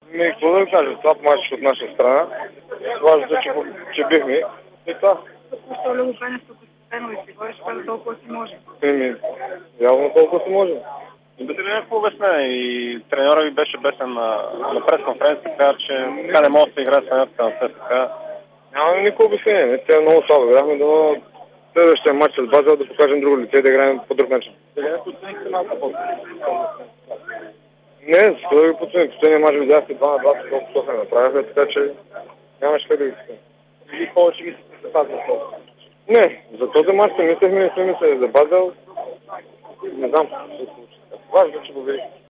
Какво да ви кажа, слаб матч от наша страна. Важното, че бихме. И това. Защо Любо Пенев тук и си говориш, каза толкова си може. Явно толкова си може. Имате ли някакво обяснение? И треньора ви беше бесен на пресконференция, така че така не може да се играе смената на ССК. Нямаме никакво обяснение. Те е много слабо. Играхме до следващия матч с Базел да покажем друго лице и да играем по друг начин. Не, за да ги подцених. Последния мач видяхте 2 на 2, колко София направяха, така че нямаше как да ги спим. Или повече ги се запазва. Не, за този мач се мислехме и сме мислили за Базел. Не знам. Важно, че го видих.